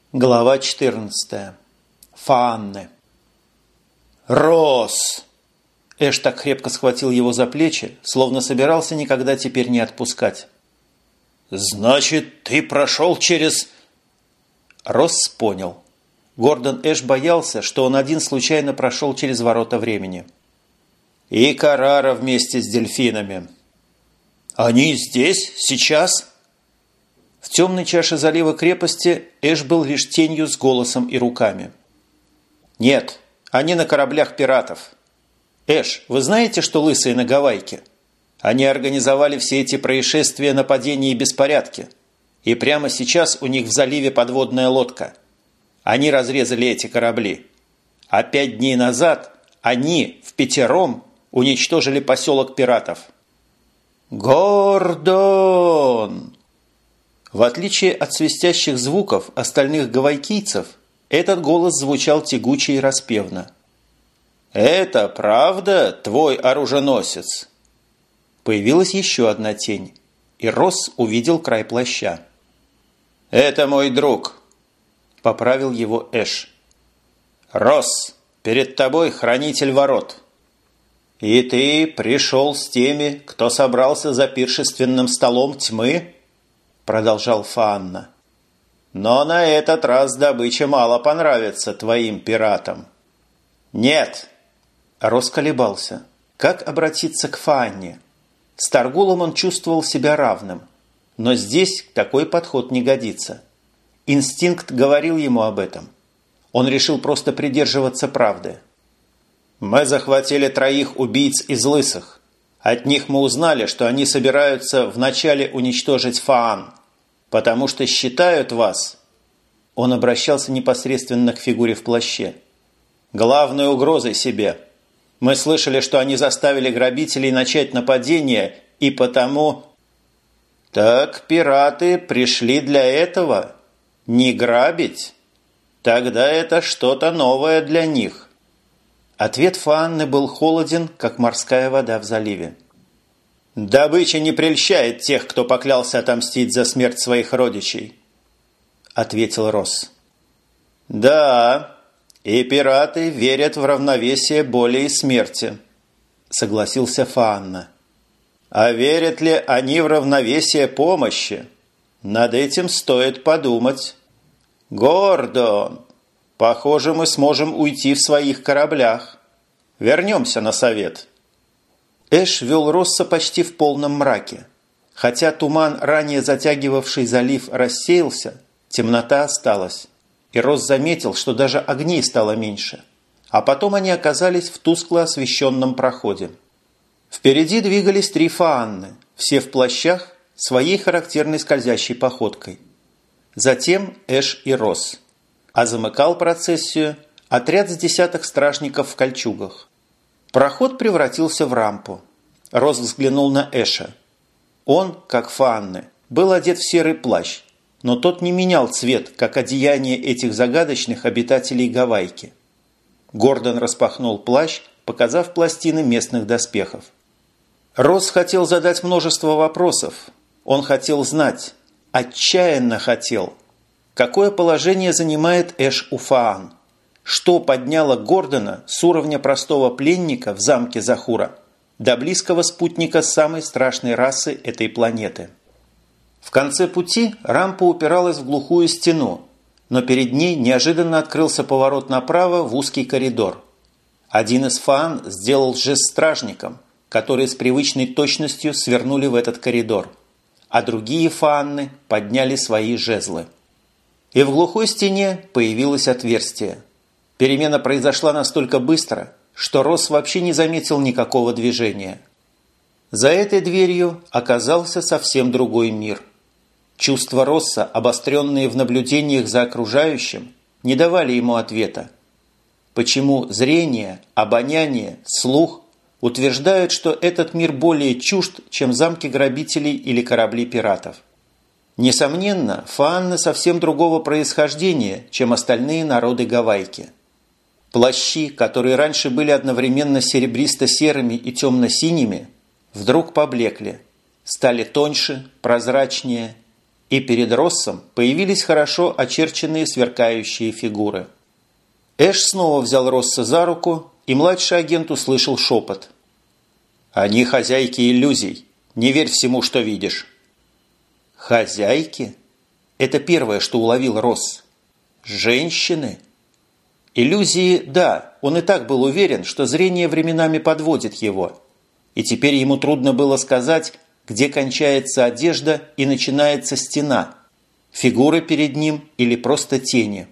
Глава 14. Фаанны. «Росс!» Эш так крепко схватил его за плечи, словно собирался никогда теперь не отпускать. «Значит, ты прошел через...» Росс понял. Гордон Эш боялся, что он один случайно прошел через ворота времени. «И Карара вместе с дельфинами». «Они здесь? Сейчас?» В темной чаше залива крепости Эш был лишь тенью с голосом и руками. «Нет, они на кораблях пиратов. Эш, вы знаете, что лысые на Гавайке? Они организовали все эти происшествия, нападения и беспорядки. И прямо сейчас у них в заливе подводная лодка. Они разрезали эти корабли. А 5 дней назад они впятером уничтожили поселок пиратов». «Гордон!» В отличие от свистящих звуков остальных гавайкийцев, этот голос звучал тягуче и распевно. «Это правда твой оруженосец?» Появилась еще одна тень, и Росс увидел край плаща. «Это мой друг», – поправил его Эш. «Росс, перед тобой хранитель ворот. И ты пришел с теми, кто собрался за пиршественным столом тьмы?» Продолжал Фаанна. «Но на этот раз добыча мало понравится твоим пиратам». «Нет!» Росс колебался. Как обратиться к Фаанне? С Таргулом он чувствовал себя равным. Но здесь такой подход не годится. Инстинкт говорил ему об этом. Он решил просто придерживаться правды. «Мы захватили 3 убийц из лысых. От них мы узнали, что они собираются вначале уничтожить Фаан, потому что считают вас...» Он обращался непосредственно к фигуре в плаще. «Главной угрозой себе. Мы слышали, что они заставили грабителей начать нападение, и потому...» «Так пираты пришли для этого? Не грабить? Тогда это что-то новое для них». Ответ Фаанны был холоден, как морская вода в заливе. «Добыча не прельщает тех, кто поклялся отомстить за смерть своих родичей», – ответил Росс. «Да, и пираты верят в равновесие боли и смерти», – согласился Фаанна. «А верят ли они в равновесие помощи? Над этим стоит подумать. Гордон, похоже, мы сможем уйти в своих кораблях. Вернемся на совет». Эш вел Росса почти в полном мраке. Хотя туман, ранее затягивавший залив, рассеялся, темнота осталась. И Росс заметил, что даже огней стало меньше. А потом они оказались в тускло освещенном проходе. Впереди двигались 3 Фаанны, все в плащах, своей характерной скользящей походкой. Затем Эш и Росс. А замыкал процессию отряд с десяток стражников в кольчугах. Проход превратился в рампу. Росс взглянул на Эша. Он, как Фаанны, был одет в серый плащ, но тот не менял цвет, как одеяние этих загадочных обитателей Гавайки. Гордон распахнул плащ, показав пластины местных доспехов. Росс хотел задать множество вопросов. Он хотел знать, отчаянно хотел, какое положение занимает Эш у Фаан. Что подняло Гордона с уровня простого пленника в замке Захура до близкого спутника самой страшной расы этой планеты? В конце пути рампа упиралась в глухую стену, но перед ней неожиданно открылся поворот направо в узкий коридор. Один из Фаан сделал жест стражникам, которые с привычной точностью свернули в этот коридор, а другие Фаанны подняли свои жезлы. И в глухой стене появилось отверстие. Перемена произошла настолько быстро, что Росс вообще не заметил никакого движения. За этой дверью оказался совсем другой мир. Чувства Росса, обостренные в наблюдениях за окружающим, не давали ему ответа. Почему зрение, обоняние, слух утверждают, что этот мир более чужд, чем замки грабителей или корабли пиратов? Несомненно, Фаанны совсем другого происхождения, чем остальные народы Гавайки. Плащи, которые раньше были одновременно серебристо-серыми и темно-синими, вдруг поблекли, стали тоньше, прозрачнее, и перед Россом появились хорошо очерченные сверкающие фигуры. Эш снова взял Росса за руку, и младший агент услышал шепот. «Они хозяйки иллюзий. Не верь всему, что видишь». «Хозяйки?» Это первое, что уловил Росс. «Женщины?» Иллюзии, да, он и так был уверен, что зрение временами подводит его. И теперь ему трудно было сказать, где кончается одежда и начинается стена, фигуры перед ним или просто тени.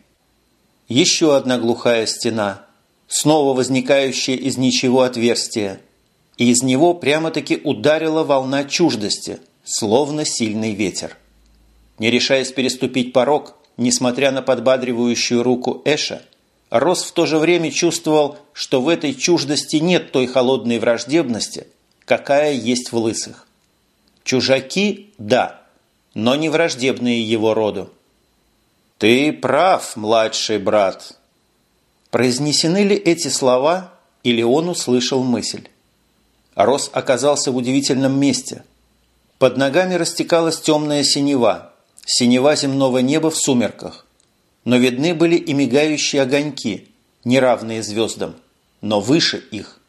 Еще одна глухая стена, снова возникающая из ничего отверстие, и из него прямо-таки ударила волна чуждости, словно сильный ветер. Не решаясь переступить порог, несмотря на подбадривающую руку Эша, Росс в то же время чувствовал, что в этой чуждости нет той холодной враждебности, какая есть в лысых. Чужаки – да, но не враждебные его роду. «Ты прав, младший брат». Произнесены ли эти слова, или он услышал мысль? Росс оказался в удивительном месте. Под ногами растекалась темная синева земного неба в сумерках. Но видны были и мигающие огоньки, неравные звездам, но выше их.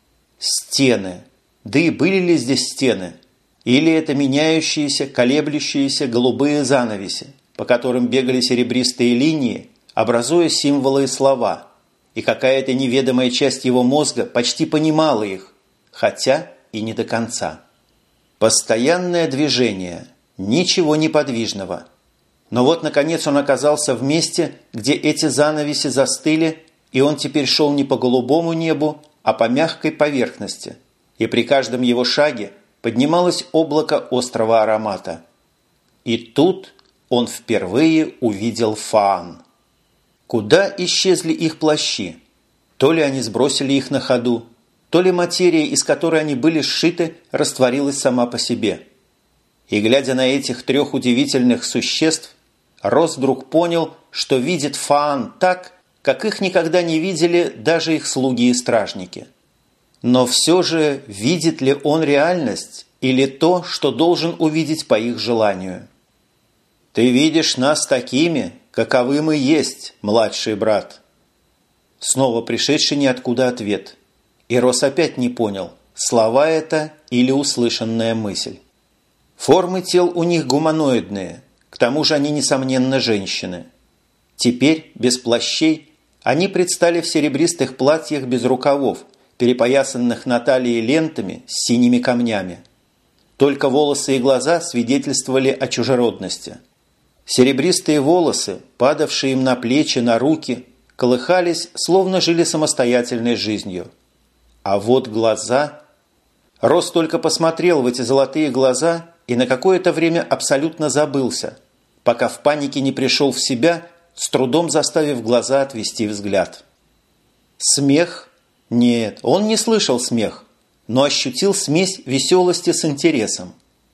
Стены. Да и были ли здесь стены? Или это меняющиеся, колеблющиеся голубые занавеси, по которым бегали серебристые линии, образуя символы и слова, и какая-то неведомая часть его мозга почти понимала их, хотя и не до конца. Постоянное движение, ничего неподвижного. Но вот, наконец, он оказался в месте, где эти занавеси застыли, и он теперь шел не по голубому небу, а по мягкой поверхности, и при каждом его шаге поднималось облако острого аромата. И тут он впервые увидел Фаан. Куда исчезли их плащи? То ли они сбросили их на ходу, то ли материя, из которой они были сшиты, растворилась сама по себе. И, глядя на этих трех удивительных существ, Росс вдруг понял, что видит Фаан так, как их никогда не видели даже их слуги и стражники. Но все же видит ли он реальность или то, что должен увидеть по их желанию? «Ты видишь нас такими, каковы мы есть, младший брат». Снова пришедший ниоткуда ответ. И Росс опять не понял, слова это или услышанная мысль. Формы тел у них гуманоидные, к тому же они, несомненно, женщины. Теперь, без плащей, они предстали в серебристых платьях без рукавов, перепоясанных на талии лентами с синими камнями. Только волосы и глаза свидетельствовали о чужеродности. Серебристые волосы, падавшие им на плечи, на руки, колыхались, словно жили самостоятельной жизнью. А вот глаза... Росс только посмотрел в эти золотые глаза и на какое-то время абсолютно забылся, пока в панике не пришел в себя, с трудом заставив глаза отвести взгляд. Смех? Нет, он не слышал смех, но ощутил смесь веселости с интересом.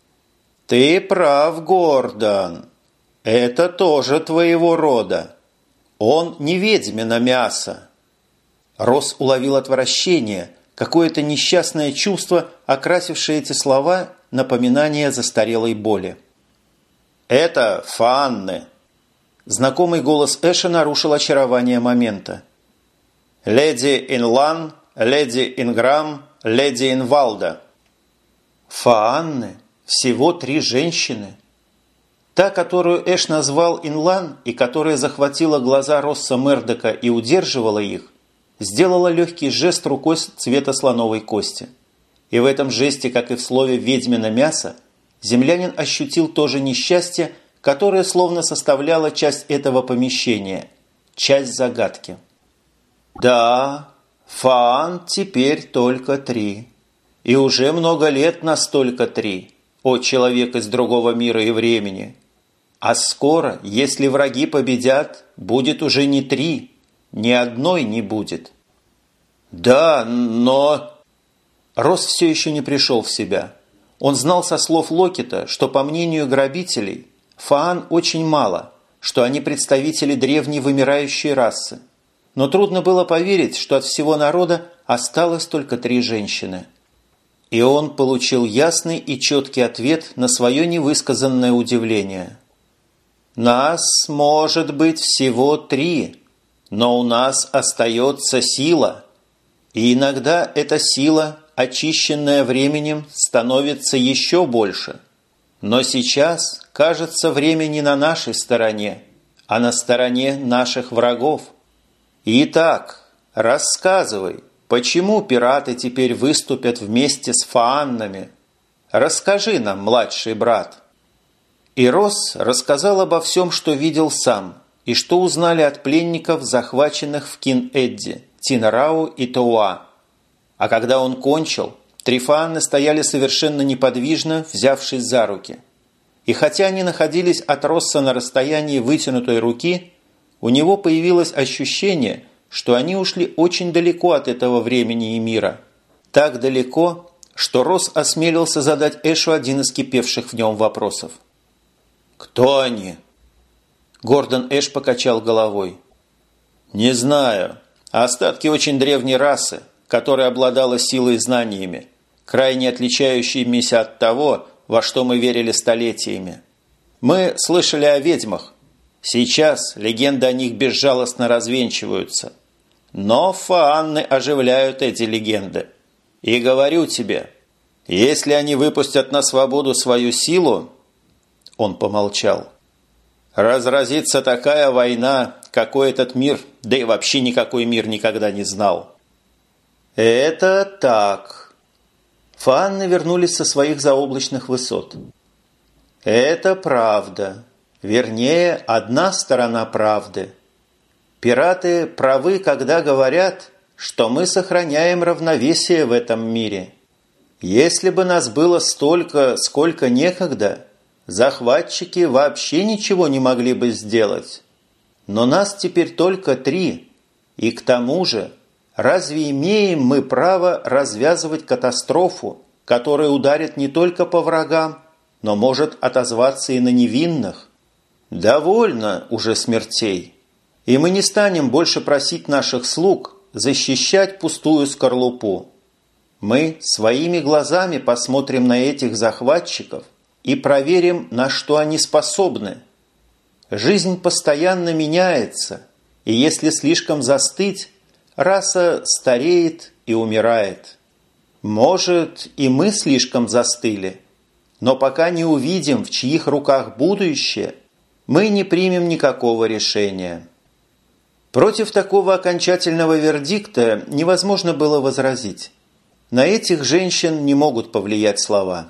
«Ты прав, Гордон. Это тоже твоего рода. Он не ведьмино мясо». Росс уловил отвращение, какое-то несчастное чувство, окрасившее эти слова напоминание застарелой боли. «Это Фаанны». Знакомый голос Эша нарушил очарование момента. «Леди Инлан, леди Инграм, леди Инвалда». Фаанны? Всего 3 женщины? Та, которую Эш назвал Инлан и которая захватила глаза Росса Мердока и удерживала их, сделала легкий жест рукой цвета слоновой кости. И в этом жесте, как и в слове «ведьмино мясо», землянин ощутил то же несчастье, которое словно составляло часть этого помещения, часть загадки. Да, Фаан теперь только 3. И уже много лет настолько 3, о человек из другого мира и времени. А скоро, если враги победят, будет уже не 3, ни одной не будет. Да, но... Росс все еще не пришел в себя. Он знал со слов Локита, что, по мнению грабителей, Фаан очень мало, что они представители древней вымирающей расы. Но трудно было поверить, что от всего народа осталось только 3 женщины. И он получил ясный и четкий ответ на свое невысказанное удивление. Нас может быть всего 3, но у нас остается сила. И иногда эта сила, очищенная временем, становится еще больше. Но сейчас, кажется, время не на нашей стороне, а на стороне наших врагов. Итак, рассказывай, почему пираты теперь выступят вместе с фааннами? Расскажи нам, младший брат». И Росс рассказал обо всем, что видел сам, и что узнали от пленников, захваченных в Кин-Эдди, Тинарау и Тоуа. А когда он кончил, 3 фаанны стояли совершенно неподвижно, взявшись за руки. И хотя они находились от Росса на расстоянии вытянутой руки, у него появилось ощущение, что они ушли очень далеко от этого времени и мира. Так далеко, что Росс осмелился задать Эшу один из кипевших в нем вопросов. «Кто они?» Гордон Эш покачал головой. «Не знаю. Остатки очень древней расы, которая обладала силой и знаниями, крайне отличающимися от того, во что мы верили столетиями. Мы слышали о ведьмах. Сейчас легенды о них безжалостно развенчиваются. Но фаанны оживляют эти легенды. И говорю тебе, если они выпустят на свободу свою силу...» Он помолчал. «Разразится такая война, какой этот мир, да и вообще никакой мир никогда не знал». «Это так». Фаанны вернулись со своих заоблачных высот. «Это правда. Вернее, одна сторона правды. Пираты правы, когда говорят, что мы сохраняем равновесие в этом мире. Если бы нас было столько, сколько некогда, захватчики вообще ничего не могли бы сделать. Но нас теперь только 3, и к тому же, разве имеем мы право развязывать катастрофу, которая ударит не только по врагам, но может отозваться и на невинных? Довольно уже смертей, и мы не станем больше просить наших слуг защищать пустую скорлупу. Мы своими глазами посмотрим на этих захватчиков и проверим, на что они способны. Жизнь постоянно меняется, и если слишком застыть, раса стареет и умирает. Может, и мы слишком застыли, но пока не увидим, в чьих руках будущее, мы не примем никакого решения». Против такого окончательного вердикта невозможно было возразить. На этих женщин не могут повлиять слова.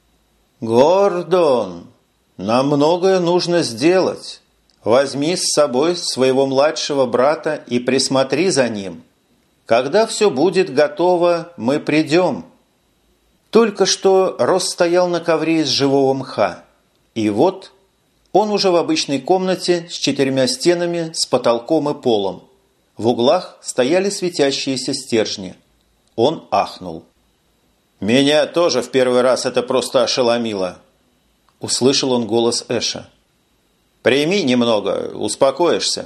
«Гордон, нам многое нужно сделать. Возьми с собой своего младшего брата и присмотри за ним. Когда все будет готово, мы придем». Только что Росс стоял на ковре из живого мха. И вот он уже в обычной комнате с 4 стенами, с потолком и полом. В углах стояли светящиеся стержни. Он ахнул. «Меня тоже в первый раз это просто ошеломило», – услышал он голос Эша. «Прими немного, успокоишься».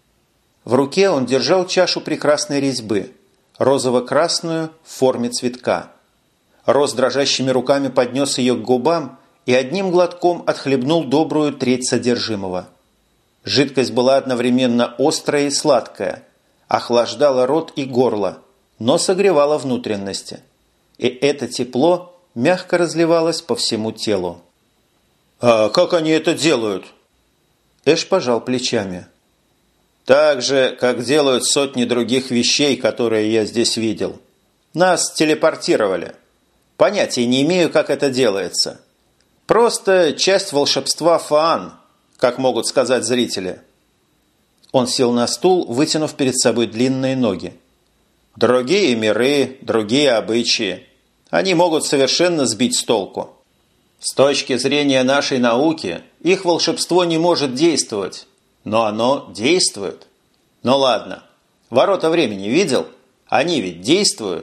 В руке он держал чашу прекрасной резьбы, розово-красную в форме цветка. Росс дрожащими руками поднес ее к губам и одним глотком отхлебнул добрую треть содержимого. Жидкость была одновременно острая и сладкая, охлаждала рот и горло, но согревала внутренности. И это тепло мягко разливалось по всему телу. «А как они это делают?» Эш пожал плечами. «Так же, как делают сотни других вещей, которые я здесь видел. Нас телепортировали. Понятия не имею, как это делается. Просто часть волшебства фаан, как могут сказать зрители». Он сел на стул, вытянув перед собой длинные ноги. «Другие миры, другие обычаи. Они могут совершенно сбить с толку. С точки зрения нашей науки, их волшебство не может действовать, но оно действует. Ну ладно, ворота времени видел? Они ведь действуют».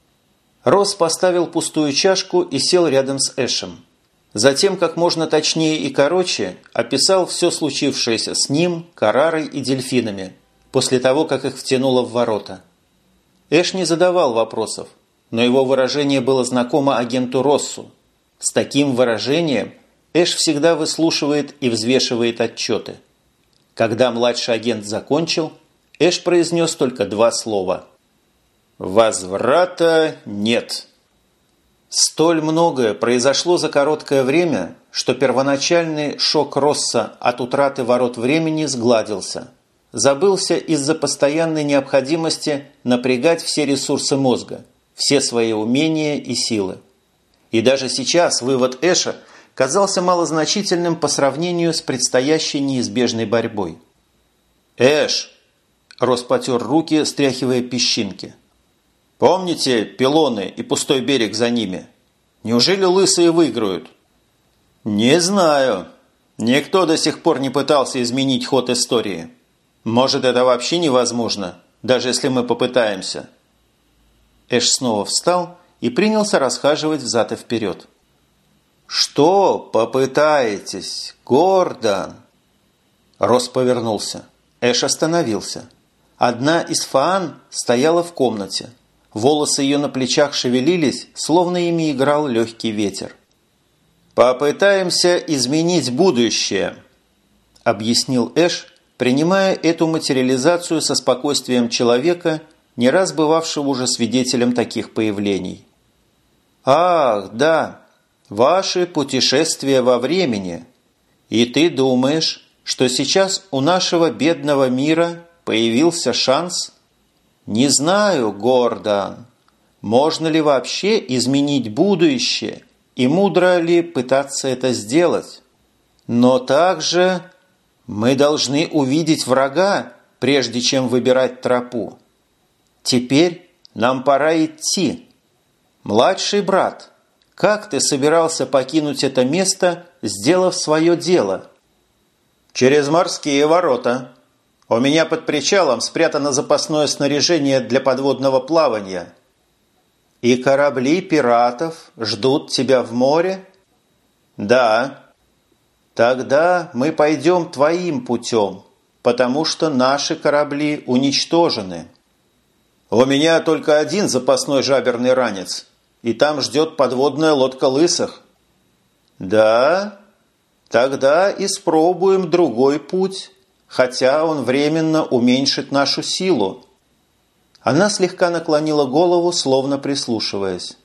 Росс поставил пустую чашку и сел рядом с Эшем. Затем, как можно точнее и короче, описал все случившееся с ним, Карарой и дельфинами, после того, как их втянуло в ворота. Эш не задавал вопросов, но его выражение было знакомо агенту Россу. С таким выражением Эш всегда выслушивает и взвешивает отчеты. Когда младший агент закончил, Эш произнес только 2 слова. «Возврата нет». Столь многое произошло за короткое время, что первоначальный шок Росса от утраты ворот времени сгладился. Забылся из-за постоянной необходимости напрягать все ресурсы мозга, все свои умения и силы. И даже сейчас вывод Эша казался малозначительным по сравнению с предстоящей неизбежной борьбой. «Эш!» – Росс потер руки, стряхивая песчинки. «Помните пилоны и пустой берег за ними? Неужели лысые выиграют?» «Не знаю. Никто до сих пор не пытался изменить ход истории. Может, это вообще невозможно, даже если мы попытаемся». Эш снова встал и принялся расхаживать взад и вперед. «Что попытаетесь, Гордон?» Росс повернулся. Эш остановился. Одна из фаан стояла в комнате. Волосы ее на плечах шевелились, словно ими играл легкий ветер. «Попытаемся изменить будущее», – объяснил Эш, принимая эту материализацию со спокойствием человека, не раз бывавшего уже свидетелем таких появлений. «Ах, да, ваши путешествия во времени. И ты думаешь, что сейчас у нашего бедного мира появился шанс? Не знаю, Гордон, можно ли вообще изменить будущее и мудро ли пытаться это сделать. Но также мы должны увидеть врага, прежде чем выбирать тропу. Теперь нам пора идти. Младший брат, как ты собирался покинуть это место, сделав свое дело?» «Через морские ворота. У меня под причалом спрятано запасное снаряжение для подводного плавания». «И корабли пиратов ждут тебя в море?» «Да». «Тогда мы пойдем твоим путем, потому что наши корабли уничтожены». «У меня только один запасной жаберный ранец, и там ждет подводная лодка лысых». «Да? Тогда испробуем другой путь, хотя он временно уменьшит нашу силу». Она слегка наклонила голову, словно прислушиваясь.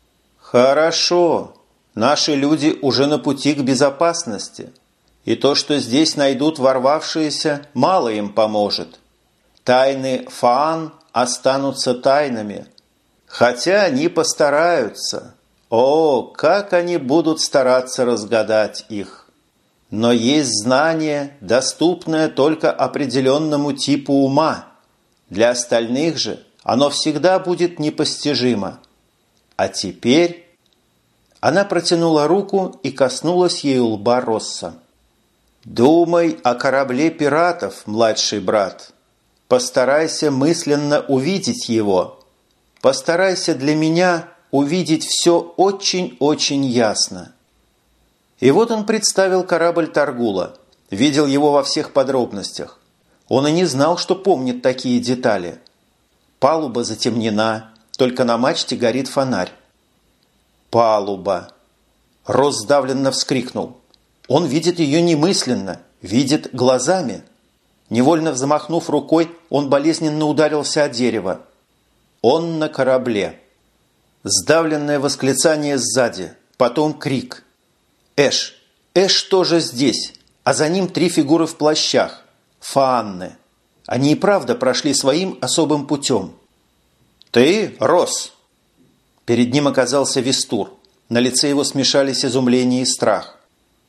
«Хорошо. Наши люди уже на пути к безопасности, и то, что здесь найдут ворвавшиеся, мало им поможет. Тайны фаан останутся тайнами, хотя они постараются. О, как они будут стараться разгадать их! Но есть знание, доступное только определенному типу ума. Для остальных же оно всегда будет непостижимо. А теперь...» Она протянула руку и коснулась ею лба Росса. «Думай о корабле пиратов, младший брат. Постарайся мысленно увидеть его. Постарайся для меня увидеть все очень-очень ясно». И вот он представил корабль Таргула, видел его во всех подробностях. Он и не знал, что помнит такие детали. Палуба затемнена, только на мачте горит фонарь. Палуба. Росс сдавленно вскрикнул. Он видит ее немысленно, видит глазами. Невольно взмахнув рукой, он болезненно ударился о дерево. Он на корабле. Сдавленное восклицание сзади, потом крик. Эш! Эш тоже здесь, а за ним 3 фигуры в плащах. Фаанны. Они и правда прошли своим особым путем. «Ты, Росс!» Перед ним оказался Вестур. На лице его смешались изумление и страх.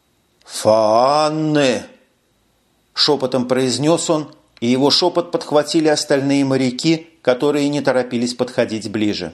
«Фаанны!» Шепотом произнес он, и его шепот подхватили остальные моряки, которые не торопились подходить ближе.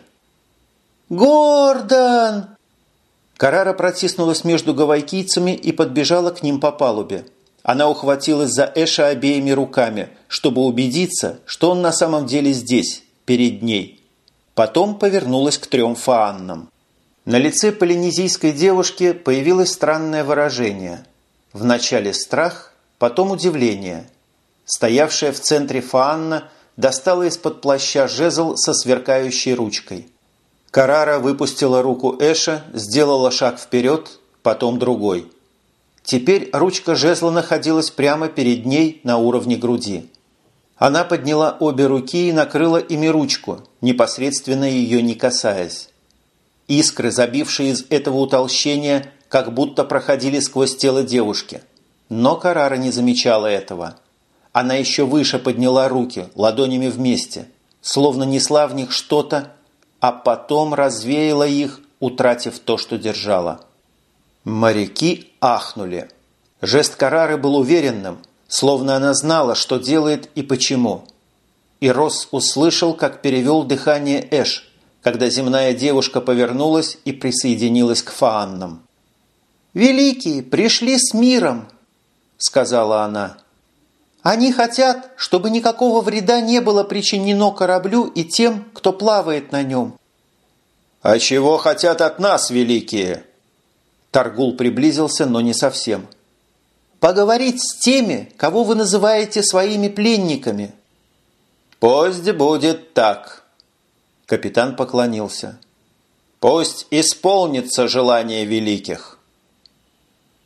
«Гордон!» Карара протиснулась между гавайкийцами и подбежала к ним по палубе. Она ухватилась за Эша обеими руками, чтобы убедиться, что он на самом деле здесь, перед ней. Потом повернулась к 3 фааннам. На лице полинезийской девушки появилось странное выражение. Вначале страх, потом удивление. Стоявшая в центре фаанна достала из-под плаща жезл со сверкающей ручкой. Карара выпустила руку Эша, сделала шаг вперед, потом другой. Теперь ручка жезла находилась прямо перед ней на уровне груди. Она подняла обе руки и накрыла ими ручку, непосредственно ее не касаясь. Искры, забившие из этого утолщения, как будто проходили сквозь тело девушки. Но Карара не замечала этого. Она еще выше подняла руки, ладонями вместе, словно несла в них что-то, а потом развеяла их, утратив то, что держала. Моряки ахнули. Жест Карары был уверенным, словно она знала, что делает и почему. И Росс услышал, как перевел дыхание Эш, когда земная девушка повернулась и присоединилась к фааннам. «Великие пришли с миром», — сказала она. «Они хотят, чтобы никакого вреда не было причинено кораблю и тем, кто плавает на нем». «А чего хотят от нас, великие?» Таргул приблизился, но не совсем. «Поговорить с теми, кого вы называете своими пленниками». «Пусть будет так», – капитан поклонился. «Пусть исполнится желание великих».